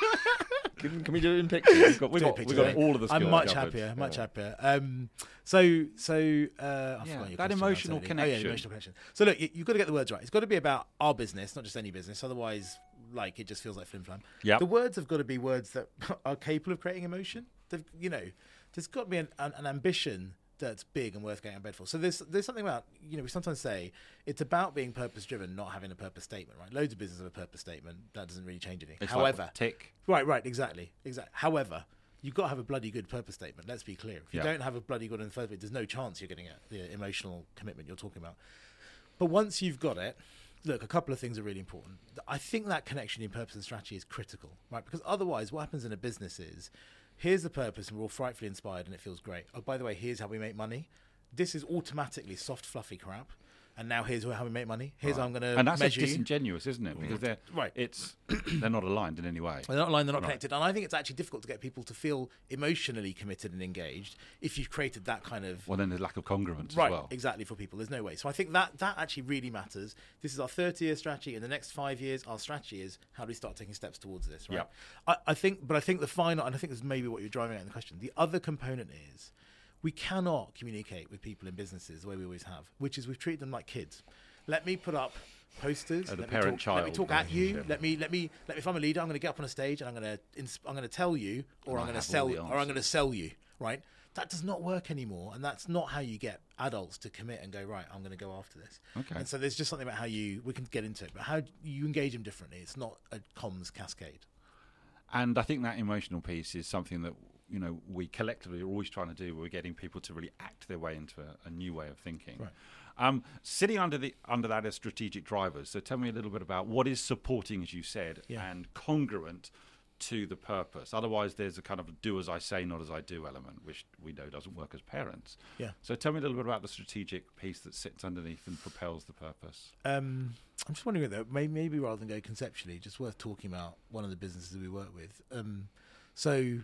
can, can we do it in pictures? We've got, we've Do got, pictures, we've got mate. all of the skills I'm much covered. happier, much happier. Um, so, so uh, I Yeah, forgot your that question now, emotional totally. Oh, yeah, connection. emotional connection. So look, you, you've got to get the words right. It's got to be about our business, not just any business. Otherwise, like it just feels like flim flam. Yep. The words have got to be words that are capable of creating emotion. They've, you know, there's got to be an, an, an ambition that's big and worth getting out of bed for. So there's there's something about, you know, we sometimes say it's about being purpose driven, not having a purpose statement, right? Loads of businesses have a purpose statement. That doesn't really change anything. It's However, like tick. right, right, exactly, exactly. However, you've got to have a bloody good purpose statement. Let's be clear. If you Yeah. don't have a bloody good in the first place, there's no chance you're getting at the emotional commitment you're talking about. But once you've got it, look, a couple of things are really important. I think that connection in purpose and strategy is critical, right? Because otherwise, what happens in a business is, here's the purpose and we're all frightfully inspired and it feels great. Oh, by the way, here's how we make money. This is automatically soft, fluffy crap. And now here's how we make money. Here's Right. how I'm going to And that's measure you. disingenuous, isn't it? Because they're Right. It's they're not aligned in any way. They're not aligned, they're not Right. connected. And I think it's actually difficult to get people to feel emotionally committed and engaged if you've created that kind of... Well, then there's lack of congruence Right, as well. exactly, for people. There's no way. So I think that that actually really matters. This is our thirty-year strategy. In the next five years, our strategy is how do we start taking steps towards this, right? Yep. I, I think, but I think the final, and I think this is maybe what you're driving at in the question, the other component is we cannot communicate with people in businesses the way we always have, which is we've treated them like kids. Let me put up posters. Oh, the let, me talk, parent-child let me talk at you. relationship. Let me let me let me. If I'm a leader, I'm going to get up on a stage and I'm going to ins- I'm going to tell you, or And I'm I going to have sell, all the or I'm going to answers. sell you. Right? That does not work anymore, and that's not how you get adults to commit and go, right, I'm going to go after this. Okay. And so there's just something about how you we can get into it, but how you engage them differently. It's not a comms cascade. And I think that emotional piece is something that, you know, we collectively are always trying to do. We're getting people to really act their way into a, a new way of thinking. Right. Um, sitting under the under that as strategic drivers. So tell me a little bit about what is supporting, as you said, Yeah. and congruent to the purpose. Otherwise, there's a kind of do as I say, not as I do element, which we know doesn't work as parents. Yeah. So tell me a little bit about the strategic piece that sits underneath and propels the purpose. Um, I'm just wondering though, maybe, maybe rather than go conceptually, just worth talking about one of the businesses we work with. Um, so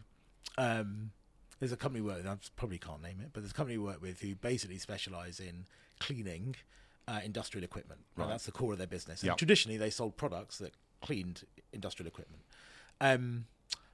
um, there's a company we work with, I probably can't name it, but there's a company we work with who basically specialise in cleaning uh, industrial equipment. Right. Right. That's the core of their business. And Yep. traditionally, they sold products that cleaned industrial equipment. Um,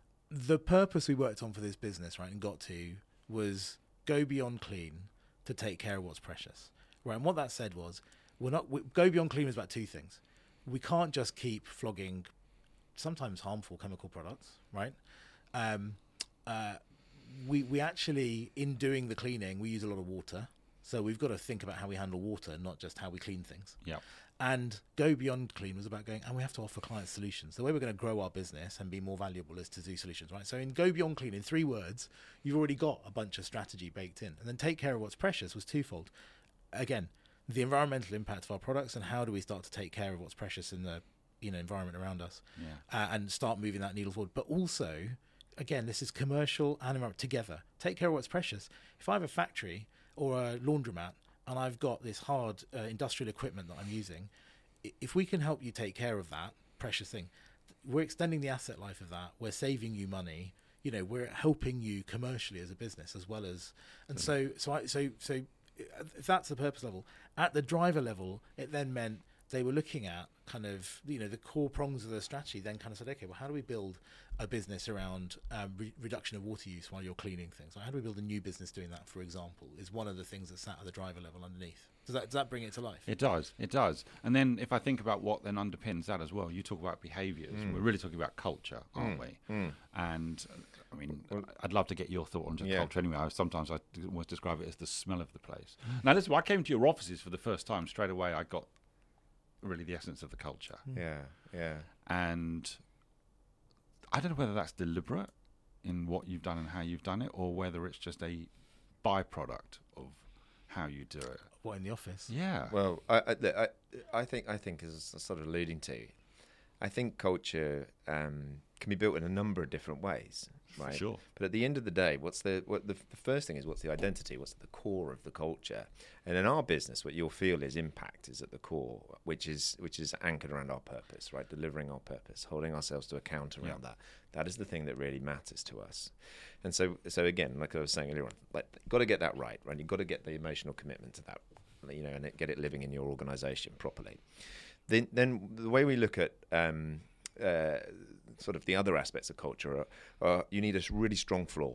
the purpose we worked on for this business, right, and got to was go beyond clean to take care of what's precious, right? And what that said was, we're not we, go beyond clean was about two things. We can't just keep flogging sometimes harmful chemical products, right? Um, uh, we we actually, in doing the cleaning, we use a lot of water, so we've got to think about how we handle water, not just how we clean things. Yeah. And go beyond clean was about going, and we have to offer clients solutions. The way we're going to grow our business and be more valuable is to do solutions, right? So in go beyond clean, in three words, you've already got a bunch of strategy baked in. And then take care of what's precious was twofold. Again, the environmental impact of our products and how do we start to take care of what's precious in the you know environment around us, Yeah. uh, and start moving that needle forward. But also, again, this is commercial and environment together. Take care of what's precious. If I have a factory or a laundromat, and I've got this hard uh, industrial equipment that I'm using, i- if we can help you take care of that precious thing, we're extending the asset life of that. We're saving you money. You know, we're helping you commercially as a business as well as, and so, so, I, so, so uh, if that's the purpose level. At the driver level, it then meant they were looking at kind of, you know, the core prongs of the strategy, then kind of said, okay, well, how do we build a business around um, re- reduction of water use while you're cleaning things? Like, how do we build a new business doing that, for example, is one of the things that sat at the driver level underneath. Does that, does that bring it to life? It does, it does. And then if I think about what then underpins that as well, you talk about behaviours. Mm. We're really talking about culture, aren't Mm. we? Mm. And uh, I mean, Well- I'd love to get your thought on Yeah. culture anyway. I, sometimes I d- almost describe it as the smell of the place. Now, listen, when I came to your offices for the first time, straight away I got really the essence of the culture. Yeah, yeah. And I don't know whether that's deliberate in what you've done and how you've done it, or whether it's just a byproduct of how you do it. What, in the office? Yeah. Well, I, I, I, I think I think as I sort of alluding to, I think culture um, can be built in a number of different ways, right? For sure. But at the end of the day, what's the what the, the first thing is what's the identity? What's at the core of the culture? And in our business, what you'll feel is impact is at the core, which is which is anchored around our purpose, right? Delivering our purpose, holding ourselves to account around Yeah. that. That is the thing that really matters to us. And so, so again, like I was saying earlier on, like got to get that right, right? You've got to get the emotional commitment to that, you know, and it, get it living in your organisation properly. Then, then the way we look at um, uh, sort of the other aspects of culture are, are you need a really strong floor,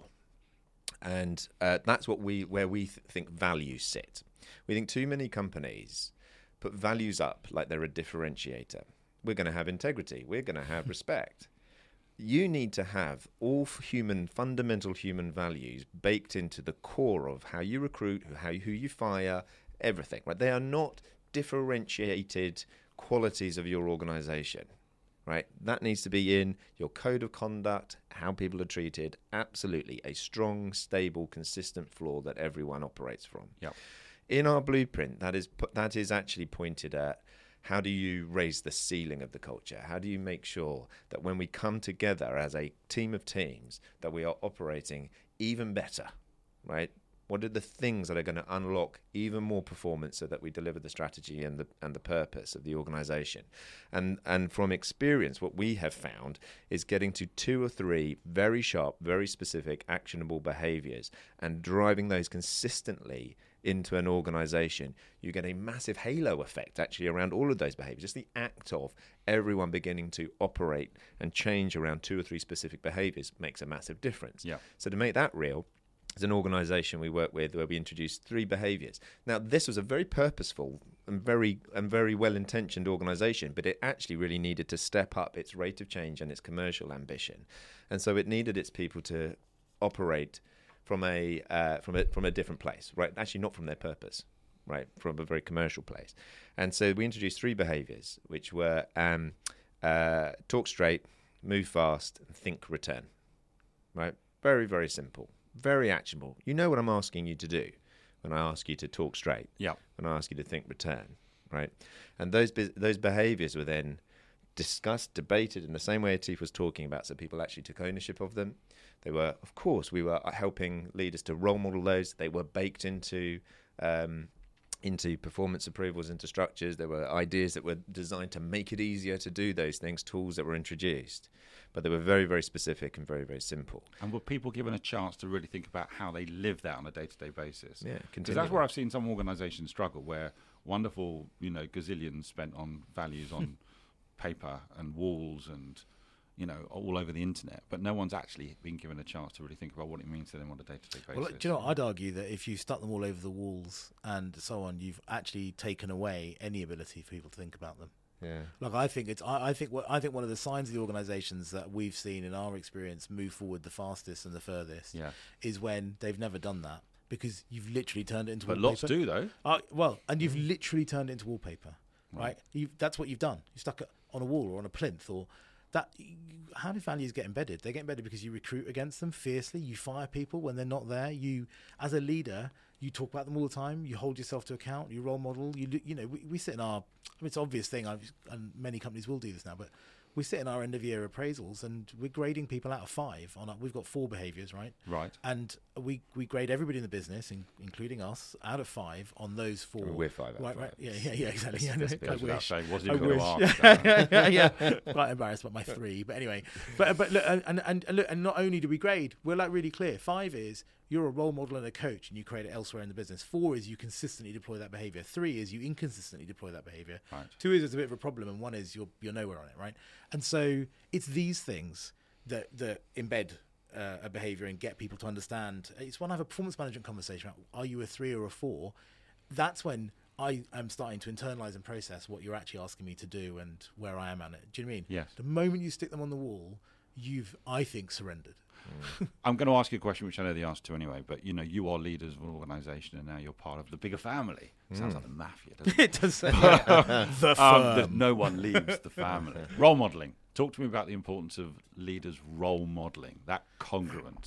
and uh, that's what we where we th- think values sit. We think too many companies put values up like they're a differentiator. We're going to have integrity. We're going to have respect. You need to have all human, fundamental human values baked into the core of how you recruit, how who you fire, everything. Right? They are not differentiated qualities of your organisation. Right? That needs to be in your code of conduct, how people are treated. Absolutely, a strong, stable, consistent floor that everyone operates from. Yep. In our blueprint, that is that is actually pointed at how do you raise the ceiling of the culture? How do you make sure that when we come together as a team of teams, that we are operating even better, right? What are the things that are going to unlock even more performance so that we deliver the strategy and the and the purpose of the organization? And and from experience, what we have found is getting to two or three very sharp, very specific, actionable behaviors and driving those consistently into an organization. You get a massive halo effect actually around all of those behaviors. Just the act of everyone beginning to operate and change around two or three specific behaviors makes a massive difference. Yeah. So to make that real, as an organisation we work with where we introduced three behaviours. Now, this was a very purposeful and very and very well-intentioned organisation, but it actually really needed to step up its rate of change and its commercial ambition. And so it needed its people to operate from a uh, from a from a different place, right? Actually, not from their purpose, right? From a very commercial place. And so we introduced three behaviours, which were um, uh, talk straight, move fast, and think return, right? Very, very simple. Very actionable. You know what I'm asking you to do when I ask you to talk straight. Yeah. When I ask you to think return, right? And those be- those behaviours were then discussed, debated in the same way Atif was talking about, so people actually took ownership of them. They were, of course, we were helping leaders to role model those. They were baked into um, into performance approvals, into structures. There were ideas that were designed to make it easier to do those things, tools that were introduced. But they were very, very specific and very, very simple. And were people given a chance to really think about how they live that on a day-to-day basis? Yeah, because that's where I've seen some organisations struggle, where wonderful, you know, gazillions spent on values on paper and walls and, you know, all over the internet, but no one's actually been given a chance to really think about what it means to them on a day-to-day basis. Well, do you know what? I'd argue that if you stuck them all over the walls and so on, you've actually taken away any ability for people to think about them. Yeah. Like I think it's, I, I think what I think one of the signs of the organisations that we've seen in our experience move forward the fastest and the furthest Yeah. is when they've never done that, because you've literally turned it into But wallpaper. lots do, though. Uh, well, and you've literally turned it into wallpaper, right? Right. You that's what you've done. You stuck it on a wall or on a plinth or that. How do values get embedded? They get embedded because you recruit against them fiercely. You fire people when they're not there. You, as a leader, you talk about them all the time. You hold yourself to account. You role model. You you know we, we sit in our. I mean, it's an obvious thing, I've, and many companies will do this now, but we sit in our end of year appraisals and we're grading people out of five on our, we've got four behaviors, right? Right. And we, we grade everybody in the business, in, including us, out of five on those four. We're five out of right, five. right. Yeah, yeah, yeah, exactly. Let's- let's be I honest Without wish. saying, wasn't I even going to wish. ask. that. yeah, yeah, yeah. Quite embarrassed about my three, but anyway. But but look, and, and and look, and not only do we grade, we're like really clear. Five is you're a role model and a coach, and you create it elsewhere in the business. Four is you consistently deploy that behavior. Three is you inconsistently deploy that behavior. Right. Two is it's a bit of a problem, and one is you're you're nowhere on it, right? And so it's these things that that embed uh, a behavior and get people to understand. It's when I have a performance management conversation about are you a three or a four, that's when I am starting to internalize and process what you're actually asking me to do and where I am on it. Do you know what I mean? Yes. The moment you stick them on the wall, you've, I think, surrendered. I'm going to ask you a question which I know the answer to anyway, but you know, you are leaders of an organisation and now you're part of the bigger family. Sounds like the mafia, doesn't it? It does say the Um, firm. that no one leaves the family. Role modelling. Talk to me about the importance of leaders role modelling, that congruence.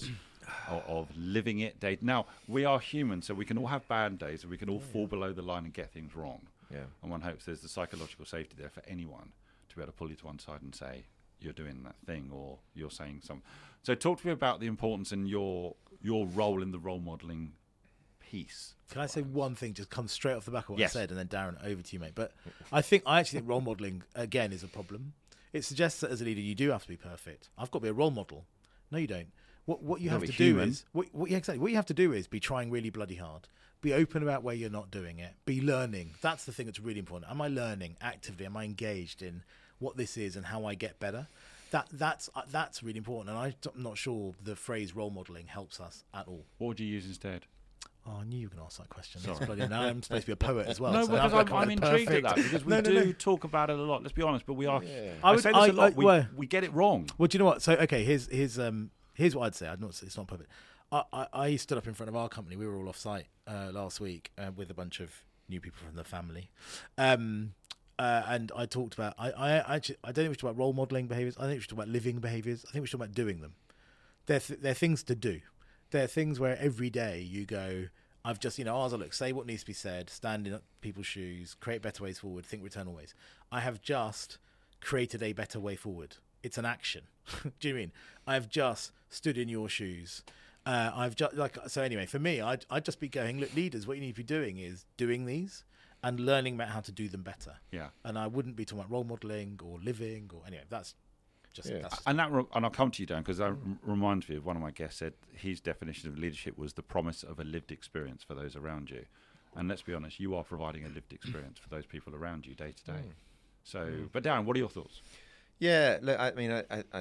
of, of living it day. Now, we are human, so we can all have bad days, and we can all yeah. fall below the line and get things wrong. Yeah. And one hopes there's the psychological safety there for anyone to be able to pull you to one side and say, you're doing that thing, or you're saying something. So talk to me about the importance and your your role in the role modelling piece. Can I say one thing, just come straight off the back of what yes. I said, and then Darren, over to you, mate. But I think I actually think role modelling, again, is a problem. It suggests that as a leader, you do have to be perfect. I've got to be a role model. No, you don't. What what you You've have got to to be do human. is what, what yeah, exactly what you have to do is be trying really bloody hard. Be open about where you're not doing it. Be learning. That's the thing that's really important. Am I learning actively? Am I engaged in what this is and how I get better? That that's uh, that's really important. And I'm not sure the phrase role modelling helps us at all. What would you use instead? Oh, I knew you were going to ask that question. That's bloody, now I'm supposed to be a poet as well. No, so because I've I'm, got I'm kind of intrigued perfect- at that, because we No, no, do no. talk about it a lot. Let's be honest, but we are. Yeah. I, I would- say this I- a lot. I- we, well- we get it wrong. Well, do you know what? So, okay, here's here's um here's what I'd say. I'd not. It's not perfect. I, I, I stood up in front of our company. We were all off site uh, last week uh, with a bunch of new people from the family, um, uh, and I talked about. I I actually I don't think we should talk about role modelling behaviours. I think we should talk about living behaviours. I think we should talk about doing them. They're th- they're things to do. They're things where every day you go. I've just, you know, ours are look, say what needs to be said, stand in people's shoes, create better ways forward, think return always. I have just created a better way forward. It's an action. Do you mean? I've just stood in your shoes. Uh, I've just, like, so anyway, for me, I'd, I'd just be going, look, leaders, what you need to be doing is doing these and learning about how to do them better. Yeah. And I wouldn't be talking about role modelling or living or, anyway, that's just, Yeah. that's just And that, re- and I'll come to you, Dan, because that r- reminds me of one of my guests said his definition of leadership was the promise of a lived experience for those around you. And let's be honest, you are providing a lived experience for those people around you day to day. So, but Darren, what are your thoughts? Yeah, look, I mean, I, I, I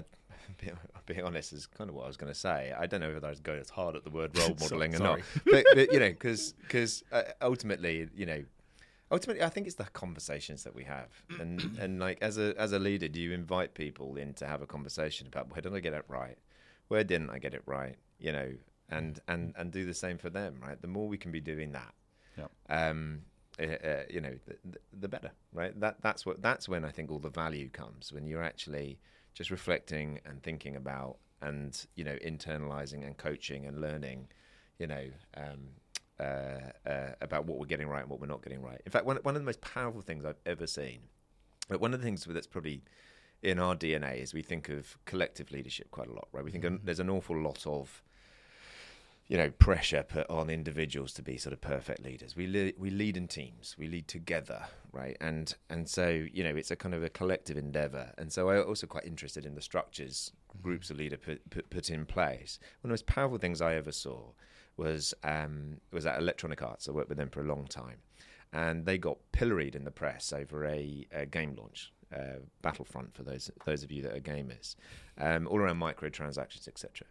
being honest is kind of what I was going to say. I don't know whether I was going as hard at the word role modelling or not, but, but you know, because because uh, ultimately, you know, ultimately, I think it's the conversations that we have, and and like as a as a leader, do you invite people in to have a conversation about where did I get it right, where didn't I get it right, you know, and and and do the same for them, right? The more we can be doing that, Yep. um, uh, uh, you know, the, the better, right? That that's what that's when I think all the value comes, when you're actually just reflecting and thinking about and, you know, internalizing and coaching and learning, you know, um, uh, uh, about what we're getting right and what we're not getting right. In fact, one one of the most powerful things I've ever seen, but one of the things that's probably in our D N A is we think of collective leadership quite a lot, right? We think mm-hmm. there's an awful lot of, you know, pressure put on individuals to be sort of perfect leaders. We le- we lead in teams. We lead together, right? And and so, you know, it's a kind of a collective endeavor. And so I'm also quite interested in the structures groups of leaders put, put put in place. One of the most powerful things I ever saw was um, was at Electronic Arts. I worked with them for a long time, and they got pilloried in the press over a, a game launch, uh, Battlefront, for those those of you that are gamers, um, all around microtransactions, et cetera.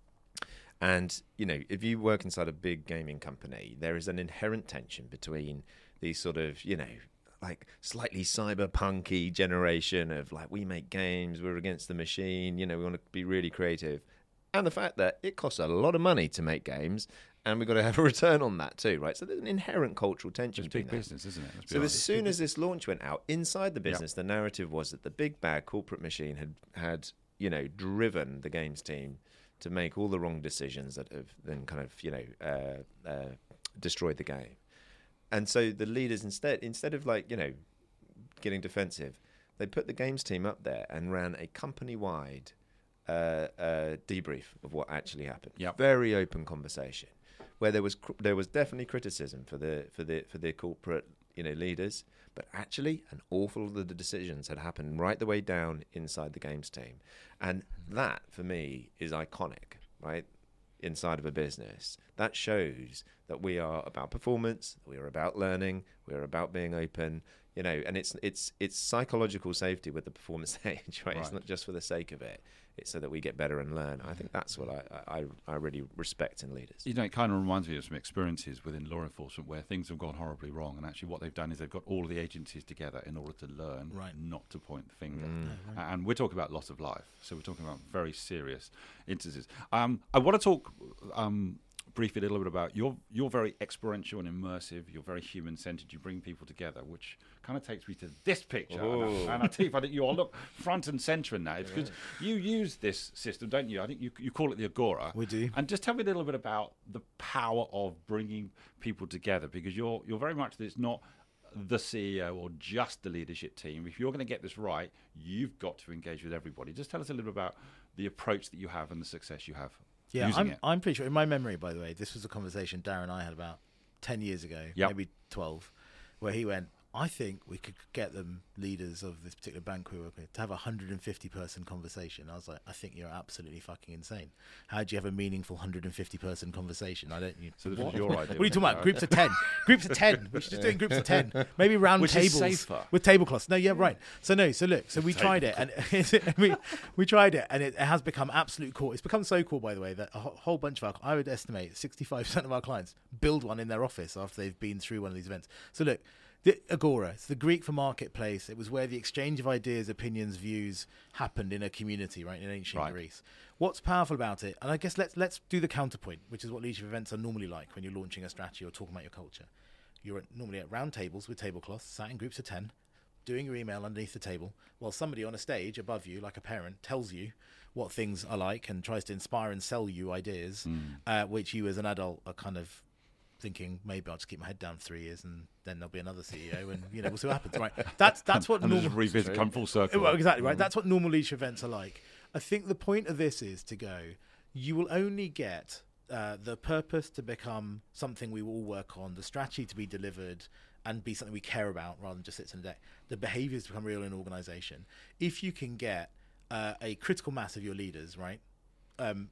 And, you know, if you work inside a big gaming company, there is an inherent tension between these sort of, you know, like slightly cyberpunky generation of like, we make games, we're against the machine, you know, we want to be really creative. And the fact that it costs a lot of money to make games, and we've got to have a return on that too, right? So there's an inherent cultural tension. It's big between that. business, isn't it? Let's be So honest. as soon as this launch went out, inside the business, Yep. the narrative was that the big bad corporate machine had, had, you know, driven the games team to make all the wrong decisions that have then kind of, you know, uh, uh, destroyed the game. And so the leaders instead, instead of like, you know, getting defensive, they put the games team up there and ran a company-wide uh, uh, debrief of what actually happened. Yep. Very open conversation, where there was cr- there was definitely criticism for the for the for the corporate, you know, leaders, but actually an awful lot of the decisions had happened right the way down inside the games team. And that, for me, is iconic, right, inside of a business. That shows that we are about performance, we are about learning, we are about being open, you know, and it's it's it's psychological safety with the performance stage, right? Right. It's not just for the sake of it. It's so that we get better and learn. I think that's what I, I, I really respect in leaders. You know, it kind of reminds me of some experiences within law enforcement where things have gone horribly wrong, and actually what they've done is they've got all of the agencies together in order to learn, Right. not to point the finger. Mm. right. And we're talking about loss of life, so we're talking about very serious instances. Um, I want to talk um, briefly a little bit about you're you're very experiential and immersive. You're very human centered. You bring people together, which kind of takes me to this picture. And, I, and I tell you, I think you all look front and center in that because yeah. you use this system, don't you? I think you you call it the Agora. We do. And just tell me a little bit about the power of bringing people together, because you're you're very much it's not the C E O or just the leadership team. If you're going to get this right, you've got to engage with everybody. Just tell us a little bit about the approach that you have and the success you have. Yeah, using I'm, it. I'm pretty sure, in my memory, by the way, this was a conversation Darren and I had about ten years ago, yep. maybe twelve, where he went, I think we could get them, leaders of this particular bank we work with, to have a one hundred fifty person conversation. I was like, I think you're absolutely fucking insane. How do you have a meaningful one hundred fifty person conversation? I don't. You, so this what? was your idea. What are you talking about? Groups of ten. Groups of ten. We should just do it in groups of ten. Maybe round Which tables is safer. with tablecloths. No, yeah, right. So no, so look, so we tried it, and we we tried it, and it has become absolute core. It's become so cool, by the way, that a whole bunch of our, I would estimate sixty-five percent of our clients build one in their office after they've been through one of these events. So look. The Agora, it's the Greek for marketplace. It was where the exchange of ideas, opinions, views happened in a community, right, in ancient right. Greece. What's powerful about it, and I guess let's let's do the counterpoint, which is what leadership events are normally like when you're launching a strategy or talking about your culture. You're at, normally at round tables with tablecloths, sat in groups of ten, doing your email underneath the table, while somebody on a stage above you, like a parent, tells you what things are like and tries to inspire and sell you ideas, mm. uh, which you as an adult are kind of thinking maybe I'll just keep my head down for three years and then there'll be another C E O and you know we'll see what happens. Right? That's that's what and normal just revisit, come full circle. Well, exactly right. Mm. That's what normal leadership events are like. I think the point of this is to go. You will only get uh, the purpose to become something we will all work on, the strategy to be delivered and be something we care about rather than just sits in a deck. The behaviours to become real in an organisation. If you can get uh, a critical mass of your leaders, right? Um,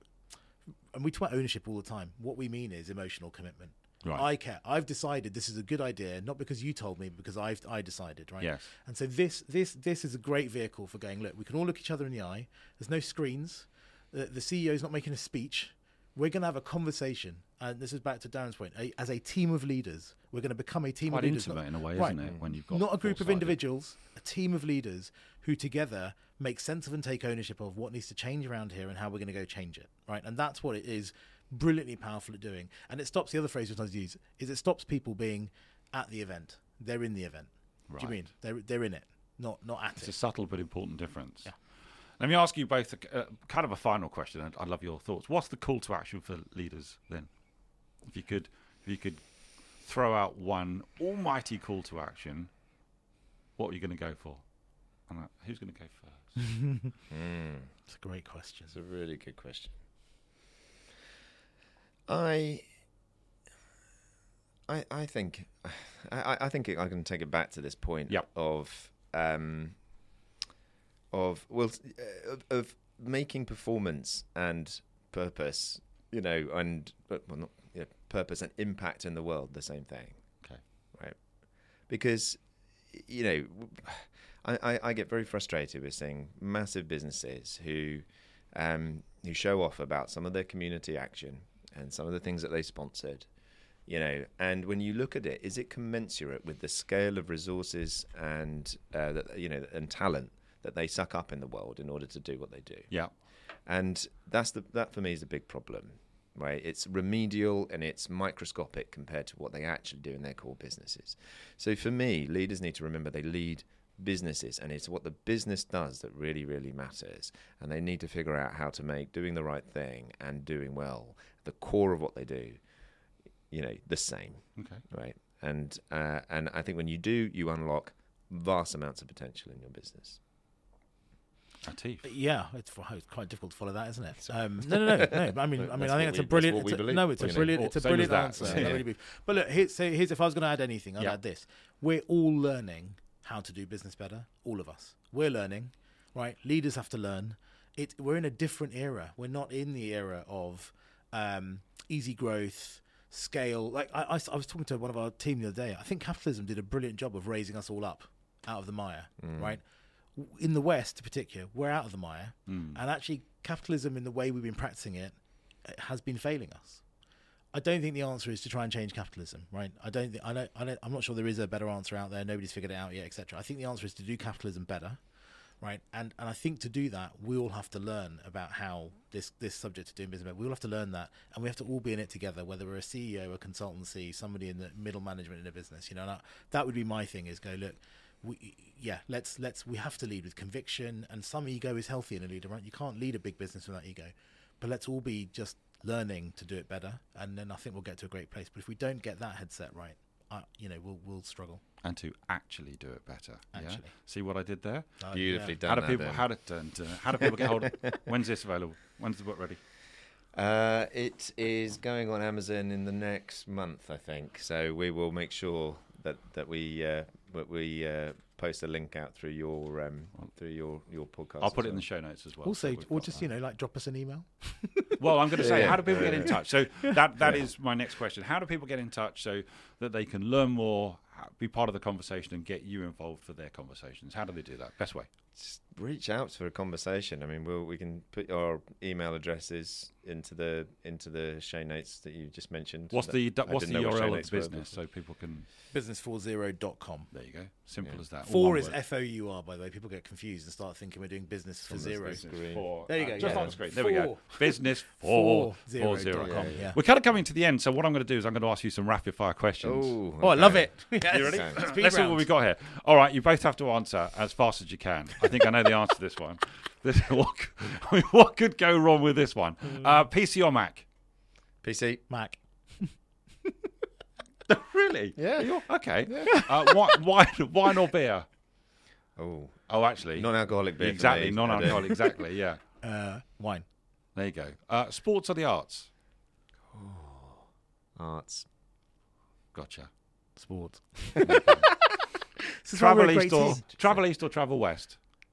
and we talk about ownership all the time. What we mean is emotional commitment. Right. I care. I've decided this is a good idea, not because you told me, but because I've I decided, right? Yes. And so this this this is a great vehicle for going, look, we can all look each other in the eye. There's no screens. The, the C E O is not making a speech. We're going to have a conversation. And this is back to Darren's point. A, as a team of leaders, we're going to become a team Quite of leaders. Quite intimate not, in a way, right, isn't it? When you've got not a group of sided. individuals, a team of leaders who together make sense of and take ownership of what needs to change around here and how we're going to go change it, right? And that's what it is brilliantly powerful at doing. And it stops, the other phrase which I use, is it stops people being at the event. They're in the event. Right. Do you mean? They're, they're in it, not not at it's it. It's a subtle but important difference. Yeah. Let me ask you both a, uh, kind of a final question. I'd, I'd love your thoughts. What's the call to action for leaders then? If you could, if you could throw out one almighty call to action, what are you going to go for? And, uh, who's going to go first? mm. It's a great question. It's a really good question. I, I, I think, I, I think I can take it back to this point yep. of, um, of well, of, of making performance and purpose, you know, and well, not you know, purpose and impact in the world the same thing. Okay, right? Because, you know, I, I, I get very frustrated with seeing massive businesses who, um, who show off about some of their community action and some of the things that they sponsored, you know, and when you look at it, is it commensurate with the scale of resources and uh, that you know and talent that they suck up in the world in order to do what they do? Yeah, and that's the that for me is the big problem, right? It's remedial and it's microscopic compared to what they actually do in their core businesses. So for me, leaders need to remember they lead businesses, and it's what the business does that really, really matters. And they need to figure out how to make doing the right thing and doing well the core of what they do, you know, the same. Okay. Right. And uh, and I think when you do, you unlock vast amounts of potential in your business. Atif. Yeah, it's, it's quite difficult to follow that, isn't it? Um, no, no, no, no. I mean, I mean, I think it's we, a brilliant. It's it's a, no, it's a brilliant. It's a Same brilliant as that. answer. Yeah. I really believe. But look, here's, so here's if I was going to add anything, I'd Yeah. add this: we're all learning how to do business better. All of us, we're learning, right? Leaders have to learn. It. We're in a different era. We're not in the era of um, easy growth, scale. Like I, I, I was talking to one of our team the other day. I think capitalism did a brilliant job of raising us all up out of the mire, Mm. right? In the West, in particular, we're out of the mire, Mm. and actually, capitalism, in the way we've been practicing it, it has been failing us. I don't think the answer is to try and change capitalism, right? I don't. Think, I don't. I don't. I'm not sure there is a better answer out there. Nobody's figured it out yet, et cetera. I think the answer is to do capitalism better, right? And and I think to do that, we all have to learn about how this this subject of doing business. We all have to learn that, and we have to all be in it together. Whether we're a C E O, a consultancy, somebody in the middle management in a business, you know, that, that would be my thing. Is go look, we yeah, let's let's we have to lead with conviction, and some ego is healthy in a leader, right? You can't lead a big business without ego, but let's all be just learning to do it better, and then I think we'll get to a great place. But if we don't get that headset right, uh, you know, we'll we'll struggle. And to actually do it better. Actually. Yeah? See what I did there? Uh, Beautifully yeah. done. How do that, people Dan. how do, dun, dun, how do people get hold of it? When's this available? When's the book ready? Uh, it is going on Amazon in the next month, I think. So we will make sure that that we uh, that we uh, post a link out through your um, through your your podcast. I'll put as it in the well. show notes as well. Also, so we've or got just that. you know, like drop us an email. Well, I'm going to say, Yeah, how do people yeah, get in yeah. touch? So that that is my next question. How do people get in touch so that they can learn more, ha- be part of the conversation, and get you involved for their conversations? How do they do that? Best way. Just reach out for a conversation. I mean, we'll, we can put our email addresses into the into the show notes that you just mentioned. What's That- the I what's didn't the know what U show R L of notes the were business before. so people can? business four zero dot com. There you go. Simple Yeah. as that. All Four one is word. F O U R, by the way. People get confused and start thinking we're doing business for From the zero. business. Screen. For, There you uh, go, Just yeah. on the screen. There we go. Four. Business Four four zero four dot zero. com, Yeah, yeah. We're kind of coming to the end, so what I'm going to do is I'm going to ask you some rapid fire questions. Oh, Oh, I love okay. it. Yes. You ready? Okay. Speed Let's see what round. we got here. All right, you both have to answer as fast as you can. I think I know the answer to this one. This, what, could- I mean, what could go wrong with this one? Uh, P C or Mac? P C. Mac. Really? Yeah. You're- okay. Uh, wine, wine, wine or beer? Oh, Oh, actually, non-alcoholic beer. for exactly, me. non-alcoholic. Exactly, yeah. Uh, wine. There you go. Uh, sports or the arts? Arts. Gotcha. Sport. This is why we're Travel a great east or team. travel east or travel west?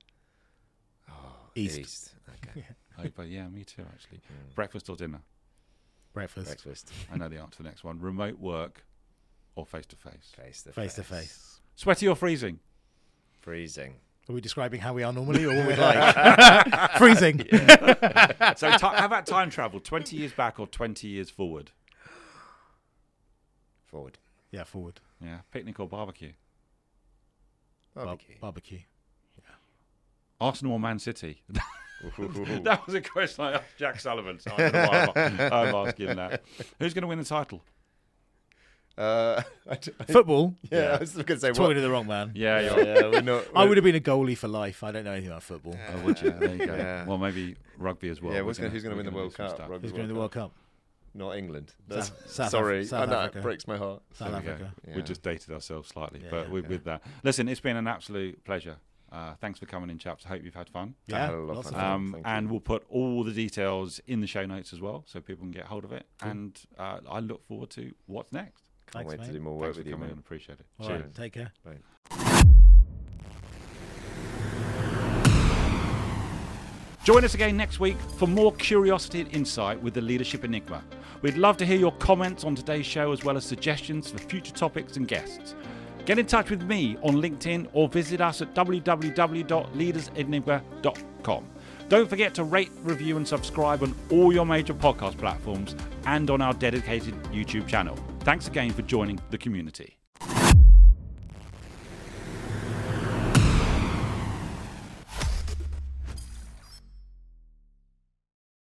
East. Okay. Oh, but yeah, me too. Actually, breakfast or dinner? Breakfast. Breakfast. I know the answer to the next one. Remote work or face to face? Face to Face to face. Sweaty or freezing? Freezing. Are we describing how we are normally or what we'd like? Freezing. So, ti how about time travel? Twenty years back or twenty years forward? Forward. Yeah, forward. Yeah, picnic or barbecue? Bar- Barbecue. barbecue. Arsenal or Man City? Ooh. That was a question I asked Jack Sullivan, so I don't know why I'm, I'm asking that. Who's going to win the title? Uh, I d- I- Football. yeah, I was going to say Talking what? to the wrong man. Yeah, Yeah, you're yeah, we're not. I would have been a goalie for life. I don't know anything about football. Oh, would you? There you go. Yeah. Well, maybe rugby as well. Yeah, We're who's gonna, who's going to we're win the gonna World do some Cup? stuff. Rugby Who's going to the World Cup? Not England. That's, South- South sorry, Af- South I know, Africa. it breaks my heart. South There we go. Africa. Yeah. We just dated ourselves slightly, Yeah, but yeah, with, yeah. with that. Listen, it's been an absolute pleasure. Uh, thanks for coming in, chaps. I hope you've had fun. I Yeah, had a lot of lots of fun. fun. Um, Thank and you. we'll put all the details in the show notes as well, so people can get hold of it. And uh, I look forward to what's next. Can't Thanks, wait to mate. do more work Thanks for with you, coming mate. in. Appreciate it. All Cheers. right, take care. Join us again next week for more curiosity and insight with the Leadership Enigma. We'd love to hear your comments on today's show as well as suggestions for future topics and guests. Get in touch with me on LinkedIn or visit us at w w w dot leaders enigma dot com. Don't forget to rate, review and subscribe on all your major podcast platforms and on our dedicated YouTube channel. Thanks again for joining the community.